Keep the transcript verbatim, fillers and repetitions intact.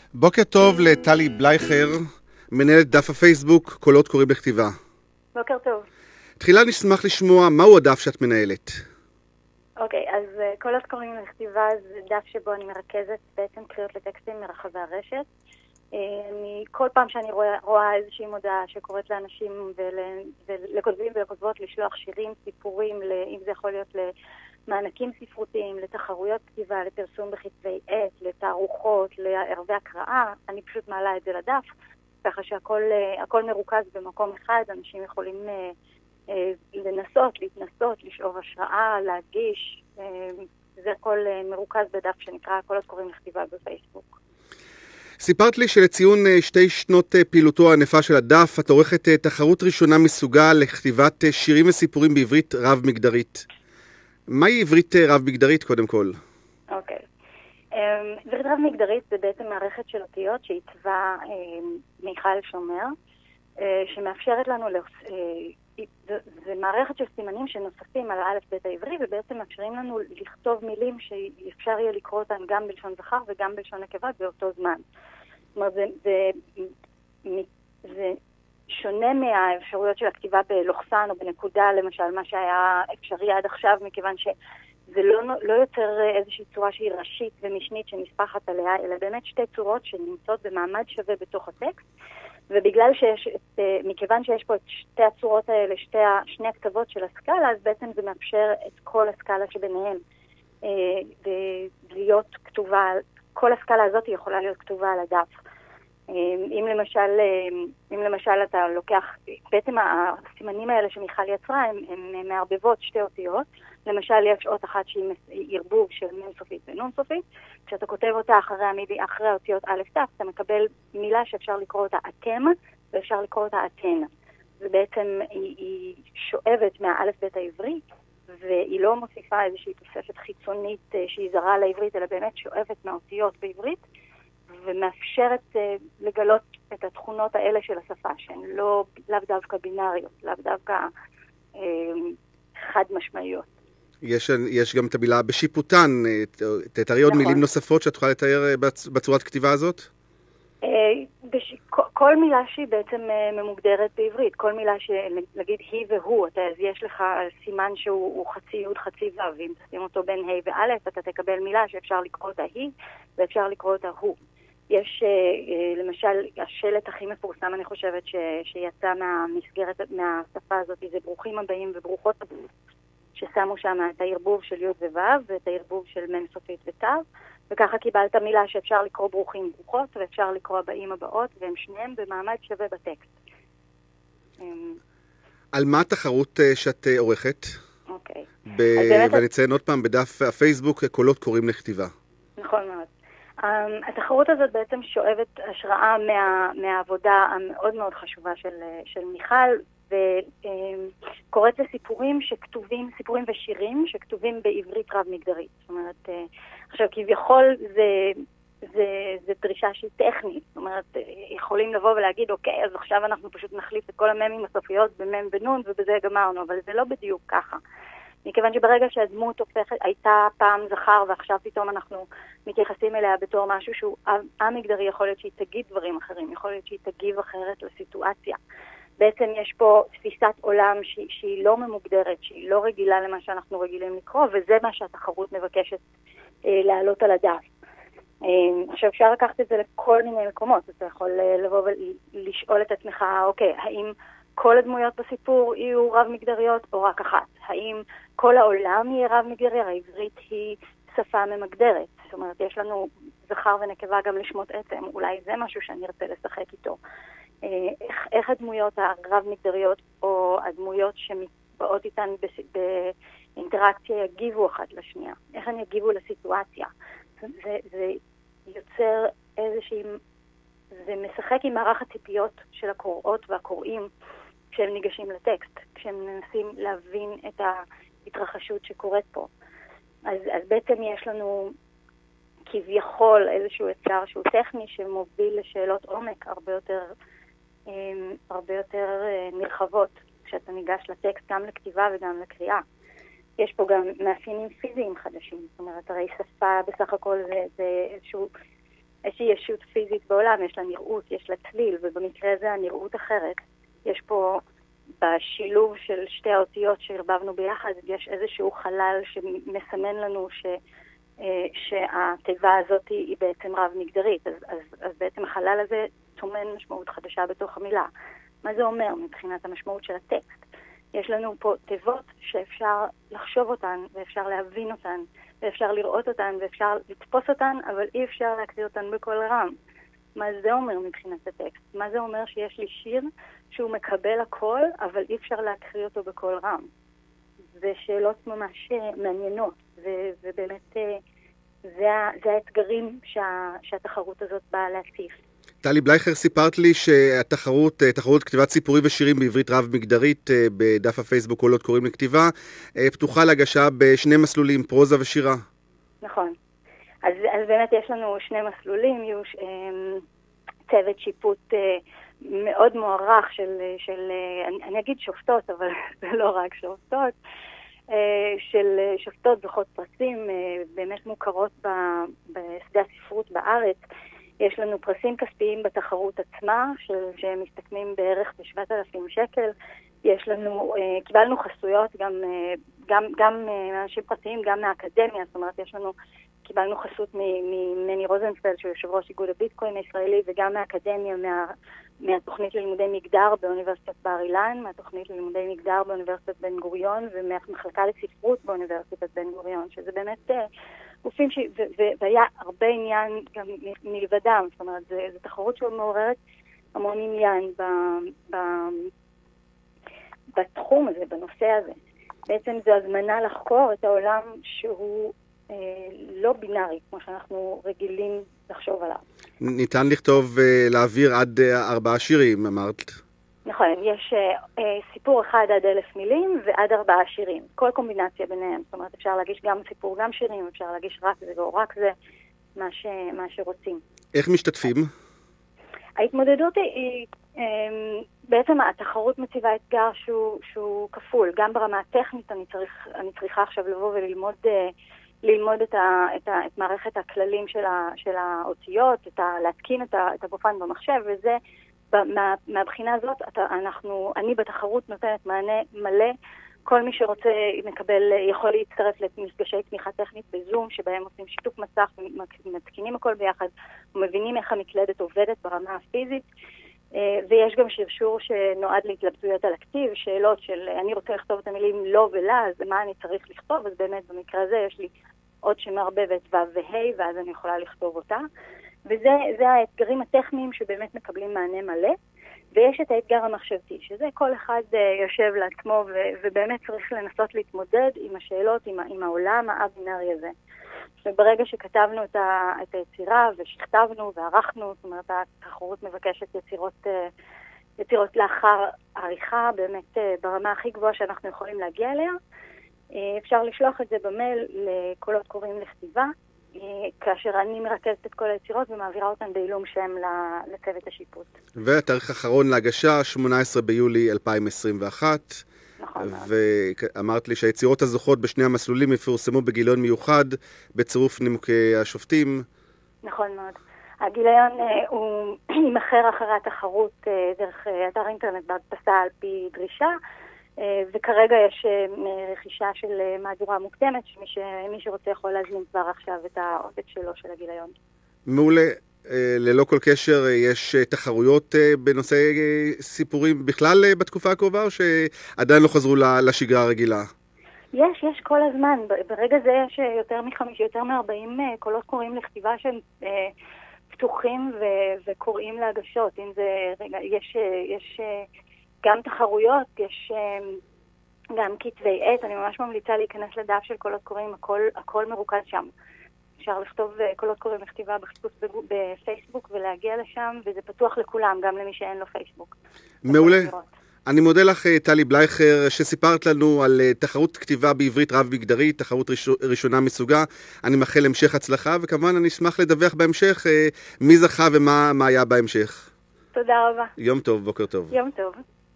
בוקר טוב לטלי בלייכר, מנהלת דף הפייסבוק קולות קוראים לכתיבה. בוקר טוב. תחילה נשמח לשמוע מהו הדף שאת מנהלת. אוקיי, אז uh, קולות קוראים לכתיבה זה דף שבו אני מרכזת בעצם קריאות לטקסטים מרחבי הרשת. Uh, אני, כל פעם שאני רואה, רואה איזושהי מודעה שקוראת לאנשים ול, ולכותבים ולכותבות לשלוח שירים, סיפורים, אם זה יכול להיות למענקים ספרותיים, לתחרויות כתיבה, לפרסום בכתבי עת, לתערוכות, לערבי הקראה, אני פשוט מעלה את זה לדף, ככה שהכל הכל מרוכז במקום אחד, אנשים יכולים uh, uh, לנסות, להתנסות, לשאוב השראה, להגיש, uh, זה הכל uh, מרוכז בדף שנקרא קולות קוראים לכתיבה בפייסבוק. סיפרת לי שלציון שתי שנות פעילותו הענפה של הדף, את עורכת תחרות ראשונה מסוגה לכתיבת שירים וסיפורים בעברית רב-מגדרית. מהי עברית רב-מגדרית קודם כל? אוקיי. עברית רב-מגדרית זה בעצם מערכת של אותיות שעיצבה מיכל שומר, שמאפשרת לנו, זה מערכת של סימנים שנוספים על האלף בית העברי, ובעצם מאפשרים לנו לכתוב מילים שאפשר יהיה לקרוא אותן גם בלשון זכר וגם בלשון נקבה באותו זמן. זאת אומרת, זה, זה, זה שונה מהאפשרויות של הכתיבה בלוחסן או בנקודה, למשל, מה שהיה אפשרי עד עכשיו, מכיוון שזה לא, לא יוצר איזושהי צורה שהיא ראשית ומשנית שנספחת עליה, אלא באמת שתי צורות שנמצאות במעמד שווה בתוך הטקסט, ובגלל שיש, את, מכיוון שיש פה את שתי הצורות האלה, שתי, שני הכתבות של הסקאלה, אז בעצם זה מאפשר את כל הסקאלה שביניהם להיות כתובה, כל הסקאלה הזאת יכולה להיות כתובה על הדף. אם למשל, אם למשל אתה לוקח, בעצם הסימנים האלה שמיכל יצרה, הם, הם מערבבות שתי אותיות. למשל, יש אות אחת שהיא ערבוב של מין סופית ונון סופית. כשאתה כותב אותה אחרי המידי, אחרי האותיות א' ת', אתה מקבל מילה שאפשר לקרוא אותה אתם, ואפשר לקרוא אותה אתן. ובעצם היא, היא שואבת מהאלף בית העברי, והיא לא מוסיפה איזושהי תוספת חיצונית שהיא זרה לעברית, אלא באמת שואבת מהאותיות בעברית, ומאפשרת uh, לגלות את התכונות האלה של השפה, שהן לא לאו דווקא בינאריות, לאו דווקא uh, חד משמעיות. יש, יש גם את המילה בשיפוטן, תתארי עוד נכון. מילים נוספות שאת יכולה לתאר בצורת כתיבה הזאת? Uh, בש... כל מילה שהיא בעצם uh, ממוגדרת בעברית, כל מילה שנגיד היא והוא, אתה, אז יש לך סימן שהוא חצי יוד חצי וו, ואם תשים אותו בין ה' וא', אתה תקבל מילה שאפשר לקרוא אותה היא, ואפשר לקרוא אותה הוא. יש למשל, השלט הכי מפורסם אני חושבת ש, שיצא מהמסגרת, מהשפה הזאת, זה ברוכים הבאים וברוכות הבאות, ששמו שם את הערבוב של י' וו' ואת הערבוב של מ' סופית ות', וככה קיבלת מילה שאפשר לקרוא ברוכים ברוכות ואפשר לקרוא הבאים הבאות, והם שניהם במעמד שווה בטקסט. על מה התחרות שאת עורכת? אוקיי. ב... ואני אציין עוד פעם, בדף הפייסבוק קולות קוראים לכתיבה. נכון מאוד. Um, התחרות הזאת בעצם שואבת השראה מה, מהעבודה המאוד מאוד חשובה של, של מיכל, וקוראת לסיפורים שכתובים, סיפורים ושירים שכתובים בעברית רב-מגדרית. זאת אומרת, uh, עכשיו כביכול זה, זה, זה דרישה שהיא טכנית. זאת אומרת, יכולים לבוא ולהגיד, אוקיי, אז עכשיו אנחנו פשוט נחליף את כל הממים הסופיות במם ונון ובזה גמרנו, אבל זה לא בדיוק ככה. מכיוון שברגע שהדמות הופכת, הייתה פעם זכר ועכשיו פתאום אנחנו מתייחסים אליה בתור משהו שהוא המגדרי, יכול להיות שהיא תגיד דברים אחרים, יכול להיות שהיא תגיב אחרת לסיטואציה. בעצם יש פה תפיסת עולם שהיא, שהיא לא ממוגדרת, שהיא לא רגילה למה שאנחנו רגילים לקרוא, וזה מה שהתחרות מבקשת אה, להעלות על הדף. אה, עכשיו אפשר לקחת את זה לכל מיני מקומות, אתה יכול אה, לבוא ולשאול את עצמך, אוקיי, האם כל הדמויות בסיפור יהיו רב-מגדריות או רק אחת? האם כל העולם יהיה רב-מגדרי? העברית היא שפה ממגדרת. זאת אומרת, יש לנו זכר ונקבה גם לשמות עצם. אולי זה משהו שאני ארצה לשחק איתו. איך, איך הדמויות הרב-מגדריות או הדמויות שבאות איתן באינטראקציה יגיבו אחת לשנייה? איך הן יגיבו לסיטואציה? זה, זה יוצר איזושהי... זה משחק עם מערך הציפיות של הקוראות והקוראים כשהם ניגשים לטקסט, כשהם מנסים להבין את ההתרחשות שקורית פה. אז, אז בעצם יש לנו כביכול איזשהו אתגר שהוא טכני שמוביל לשאלות עומק הרבה יותר, הרבה יותר נרחבות כשאתה ניגש לטקסט, גם לכתיבה וגם לקריאה. יש פה גם מאפיינים פיזיים חדשים, זאת אומרת, הרי שפה בסך הכל זה, זה איזשהו איזושהי ישות פיזית בעולם, יש לה נראות, יש לה צליל, ובמקרה הזה הנראות אחרת. יש פה, בשילוב של שתי האותיות שהרבבנו ביחד, יש איזשהו חלל שמסמן לנו ש, שהתיבה הזאת היא בעצם רב מגדרית. אז, אז, אז בעצם החלל הזה טומן משמעות חדשה בתוך המילה. מה זה אומר מבחינת המשמעות של הטקסט? יש לנו פה תיבות שאפשר לחשוב אותן, ואפשר להבין אותן, ואפשר לראות אותן, ואפשר לתפוס אותן, אבל אי אפשר להקריא אותן בקול רם. מה זה אומר מבחינת הטקסט? מה זה אומר שיש לי שיר שהוא מקבל הכל, אבל אי אפשר להקריא אותו בקול רם? זה שאלות ממש מעניינות, ו- ובאמת זה, זה האתגרים שה- שהתחרות הזאת באה להציף. טלי בלייכר, סיפרת לי שהתחרות, תחרות כתיבת סיפורים ושירים בעברית רב מגדרית בדף הפייסבוק קולות קוראים לכתיבה, פתוחה להגשה בשני מסלולים, פרוזה ושירה. נכון. אז, אז באמת יש לנו שני מסלולים, יהיו צוות שיפוט מאוד מוערך של, של אני, אני אגיד שופטות, אבל זה לא רק שופטות, של שופטות זוכות פרסים באמת מוכרות בשדה הספרות בארץ. יש לנו פרסים כספיים בתחרות עצמה, שהם מסתכמים בערך ב-שבעת אלפים שקל. יש לנו, קיבלנו חסויות גם, גם, גם מאנשים פרטיים, גם מהאקדמיה, זאת אומרת, יש לנו, קיבלנו חסות ממני רוזנפלד, שהוא יושב ראש איגוד הביטקוין הישראלי, וגם מהאקדמיה, מה, מהתוכנית ללימודי מגדר באוניברסיטת בר אילן, מהתוכנית ללימודי מגדר באוניברסיטת בן גוריון, ומהמחלקה לספרות באוניברסיטת בן גוריון, שזה באמת גופים ש... ו... ו... והיה הרבה עניין גם מלבדם, זאת אומרת, זו תחרות שמעוררת המון עניין ב... ב... בתחום הזה, בנושא הזה. בעצם זו הזמנה לחקור את העולם שהוא אה, לא בינארי, כמו שאנחנו רגילים לחשוב עליו. ניתן לכתוב, אה, להעביר עד אה, ארבעה שירים, אמרת? נכון, יש אה, סיפור אחד עד אלף מילים ועד ארבעה שירים. כל קומבינציה ביניהם. זאת אומרת, אפשר להגיש גם סיפור, גם שירים, אפשר להגיש רק זה או רק זה, מה, ש, מה שרוצים. איך משתתפים? ההתמודדות היא, היא בעצם התחרות מציבה אתגר שהוא, שהוא כפול. גם ברמה הטכנית אני, צריך, אני צריכה עכשיו לבוא וללמוד ללמוד את, ה, את, ה, את מערכת הכללים של, ה, של האותיות, את ה, להתקין את, ה, את הבופן במחשב, וזה מה, מהבחינה הזאת אנחנו, אני בתחרות נותנת מענה מלא. כל מי שרוצה מקבל, יכול להצטרף למפגשי תמיכה טכנית בזום, שבהם עושים שיתוף מסך, מתקינים הכל ביחד, ומבינים איך המקלדת עובדת ברמה הפיזית. ויש גם שרשור שנועד להתלבטויות על הכתיב, שאלות של אני רוצה לכתוב את המילים לא ולה, אז מה אני צריך לכתוב? אז באמת במקרה הזה יש לי עוד שמערבבת ו' וה', ואז אני יכולה לכתוב אותה. וזה זה האתגרים הטכניים שבאמת מקבלים מענה מלא. ויש את האתגר המחשבתי, שזה כל אחד uh, יושב לעצמו ו- ובאמת צריך לנסות להתמודד עם השאלות, עם, עם העולם האב-בינארי הזה. וברגע שכתבנו את, ה- את היצירה ושכתבנו וערכנו, זאת אומרת, התחרות מבקשת יצירות, uh, יצירות לאחר עריכה, באמת uh, ברמה הכי גבוהה שאנחנו יכולים להגיע אליה. Uh, אפשר לשלוח את זה במייל לקולות קוראים לכתיבה, כאשר אני מרכזת את כל היצירות ומעבירה אותן בעילום שם לצוות השיפוט. והתאריך האחרון להגשה, שמונה עשרה ביולי אלפיים עשרים ואחת. נכון. ואמרת לי שהיצירות הזוכות בשני המסלולים יפורסמו בגיליון מיוחד, בצירוף נימוקי השופטים. נכון מאוד. הגיליון הוא יימכר אחרי התחרות דרך אתר אינטרנט בהדפסה על פי דרישה, וכרגע יש רכישה של מהדורה מוקדמת, שמי שרוצה יכול להזמין כבר עכשיו את העותק שלו של הגיליון. מעולה. ללא כל קשר, יש תחרויות בנושא סיפורים בכלל בתקופה הקרובה, או שעדיין לא חזרו לשגרה הרגילה? יש, יש כל הזמן. ברגע זה יש יותר מחמיש, יותר מ-ארבעים קולות קוראים לכתיבה שהם פתוחים וקוראים להגשות. אם זה, רגע, יש, יש גם תחרויות, יש גם כתבי עת. אני ממש ממליצה להיכנס לדף של קולות קוראים, הכל, הכל מרוכז שם. אפשר לכתוב קולות קוראים לכתיבה בחיפוש בפייסבוק ולהגיע לשם, וזה פתוח לכולם, גם למי שאין לו פייסבוק. מעולה. אני מודה לך, טלי בלייכר, שסיפרת לנו על תחרות כתיבה בעברית רב-מגדרית, תחרות ראשונה מסוגה. אני מאחל המשך הצלחה, וכמובן אני אשמח לדווח בהמשך מי זכה ומה היה בהמשך. תודה רבה. יום טוב, בוקר טוב. יום טוב.